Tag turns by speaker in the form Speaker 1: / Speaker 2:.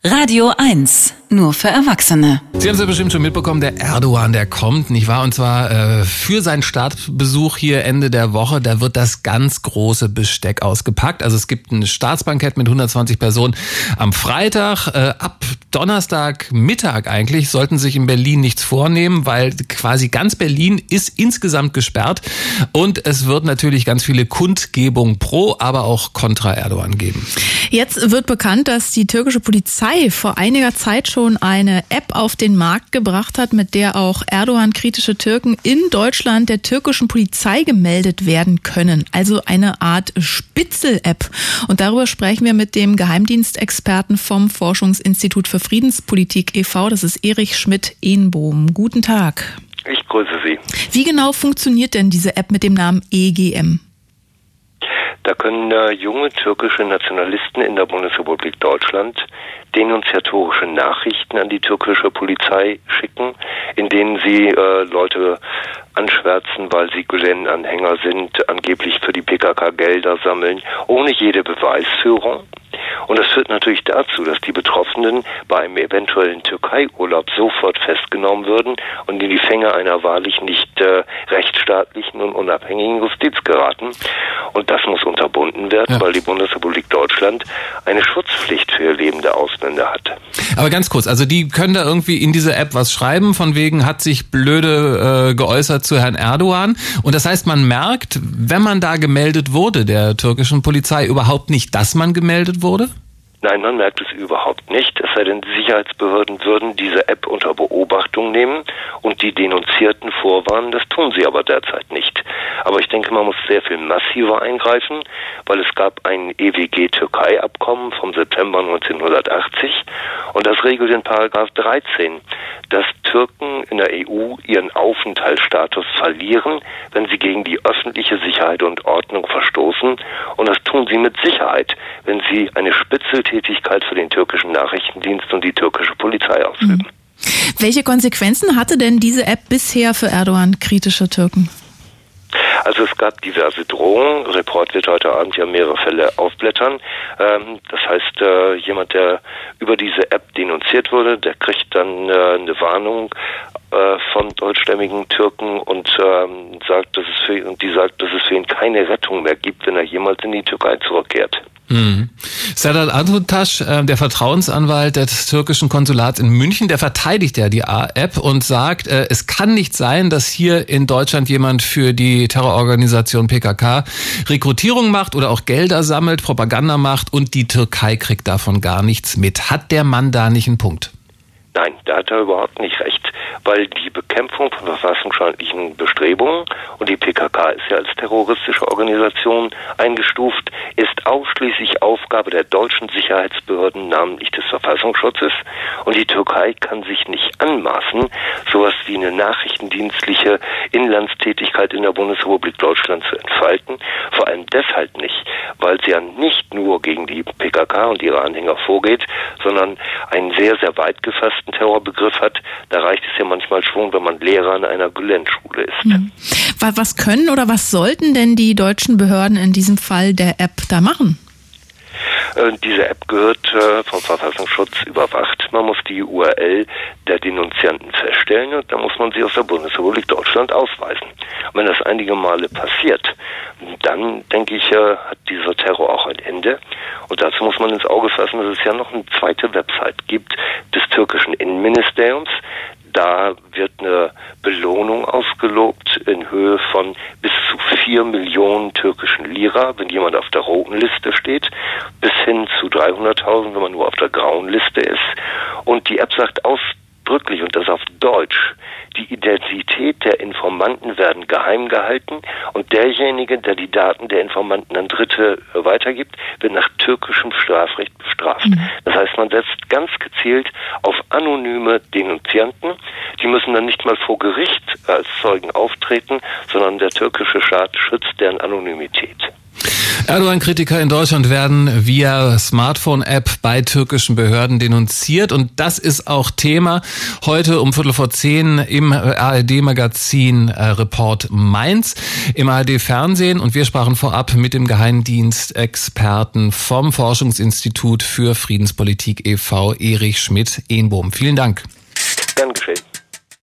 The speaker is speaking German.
Speaker 1: Radio 1, nur für Erwachsene.
Speaker 2: Sie haben es ja bestimmt schon mitbekommen, der Erdogan, der kommt, nicht wahr? Und zwar für seinen Staatsbesuch hier Ende der Woche, da wird das ganz große Besteck ausgepackt. Also es gibt ein Staatsbankett mit 120 Personen am Freitag. Ab Donnerstag Mittag eigentlich sollten sich in Berlin nichts vornehmen, weil quasi ganz Berlin ist insgesamt gesperrt. Und es wird natürlich ganz viele Kundgebungen pro, aber auch kontra Erdogan geben.
Speaker 3: Jetzt wird bekannt, dass die türkische Polizei vor einiger Zeit schon eine App auf den Markt gebracht hat, mit der auch Erdogan-kritische Türken in Deutschland der türkischen Polizei gemeldet werden können. Also eine Art Spitzel-App. Und darüber sprechen wir mit dem Geheimdienstexperten vom Forschungsinstitut für Friedenspolitik e.V., das ist Erich Schmidt-Ehnbohm. Guten Tag.
Speaker 4: Ich grüße Sie.
Speaker 3: Wie genau funktioniert denn diese App mit dem Namen EGM?
Speaker 4: Da können junge türkische Nationalisten in der Bundesrepublik Deutschland denunziatorische Nachrichten an die türkische Polizei schicken, in denen sie Leute anschwärzen, weil sie Gülen-Anhänger sind, angeblich für die PKK Gelder sammeln, ohne jede Beweisführung. Und das führt natürlich dazu, dass die Betroffenen bei einem eventuellen Türkei-Urlaub sofort festgenommen würden und in die Fänge einer wahrlich nicht rechtsstaatlichen und unabhängigen Justiz geraten. Und das muss unterbunden werden, weil die Bundesrepublik Deutschland eine Schutzpflicht für lebende Ausländer hat.
Speaker 2: Aber ganz kurz, also die können da irgendwie in diese App was schreiben, von wegen hat sich blöde geäußert zu Herrn Erdogan. Und das heißt, man merkt, wenn man da gemeldet wurde, der türkischen Polizei, überhaupt nicht, dass man gemeldet wurde?
Speaker 4: Nein, man merkt es überhaupt nicht, es sei denn, die Sicherheitsbehörden würden diese App unter Beobachtung nehmen und die Denunzierten vorwarnen. Das tun sie aber derzeit nicht. Aber ich denke, man muss sehr viel massiver eingreifen, weil es gab ein EWG-Türkei-Abkommen vom September 1980 und das regelt in Paragraph 13, dass Türken in der EU ihren Aufenthaltsstatus verlieren, wenn sie gegen die öffentliche Sicherheit und Ordnung verstoßen. Und das tun sie mit Sicherheit, wenn sie eine Spitzeltätigkeit für den türkischen Nachrichtendienst und die türkische Polizei ausüben.
Speaker 3: Welche Konsequenzen hatte denn diese App bisher für Erdogan-kritische Türken?
Speaker 4: Also es gab diverse Drohungen. Report wird heute Abend ja mehrere Fälle aufblättern. Das heißt, jemand, der über diese App denunziert wurde, der kriegt dann eine Warnung von deutschstämmigen Türken und sagt, dass es für ihn keine Rettung mehr gibt, wenn er jemals in die Türkei zurückkehrt.
Speaker 2: Serdar Adutaş, der Vertrauensanwalt des türkischen Konsulats in München, der verteidigt ja die App und sagt, es kann nicht sein, dass hier in Deutschland jemand für die Terrororganisation PKK Rekrutierung macht oder auch Gelder sammelt, Propaganda macht und die Türkei kriegt davon gar nichts mit. Hat der Mann da nicht einen Punkt?
Speaker 4: Nein, da hat er überhaupt nicht recht, weil die Bekämpfung von verfassungsfeindlichen Bestrebungen, und die PKK ist ja als terroristische Organisation eingestuft, ist ausschließlich Aufgabe der deutschen Sicherheitsbehörden, namentlich des Verfassungsschutzes. Und die Türkei kann sich nicht anmaßen, sowas wie eine nachrichtendienstliche Inlandstätigkeit in der Bundesrepublik Deutschland zu entfalten. Vor allem deshalb nicht, weil sie ja nicht nur gegen die PKK und ihre Anhänger vorgeht, sondern einen sehr, sehr weit gefassten Terrorbegriff hat. Da reicht es ja manchmal schon, wenn man Lehrer an einer Gülen-Schule ist.
Speaker 3: Was können oder was sollten denn die deutschen Behörden in diesem Fall der App da machen?
Speaker 4: Diese App gehört vom Verfassungsschutz überwacht. Man muss die URL der Denunzianten feststellen und dann muss man sie aus der Bundesrepublik Deutschland ausweisen. Und wenn das einige Male passiert, dann, denke ich, hat dieser Terror auch ein Ende. Und dazu muss man ins Auge fassen, dass es ja noch eine zweite Website gibt des türkischen Innenministeriums. Da wird eine Belohnung ausgelobt in Höhe von bis zu 4 Millionen türkischen Lira, wenn jemand auf der roten Liste steht, bis hin zu 300.000, wenn man nur auf der grauen Liste ist. Und die App sagt ausdrücklich, und das auf Deutsch, die Identität der Informanten werden geheim gehalten und derjenige, der die Daten der Informanten an Dritte weitergibt, wird nach türkischem Strafrecht bestraft. Das heißt, man setzt ganz gezielt auf anonyme Denunzianten. Die müssen dann nicht mal vor Gericht als Zeugen auftreten, sondern der türkische Staat schützt deren Anonymität.
Speaker 2: Erdogan-Kritiker in Deutschland werden via Smartphone-App bei türkischen Behörden denunziert und das ist auch Thema heute um 9:15 im ARD-Magazin Report Mainz im ARD-Fernsehen und wir sprachen vorab mit dem Geheimdienstexperten vom Forschungsinstitut für Friedenspolitik e.V. Erich Schmidt-Ehnbohm. Vielen Dank.
Speaker 4: Gern geschehen.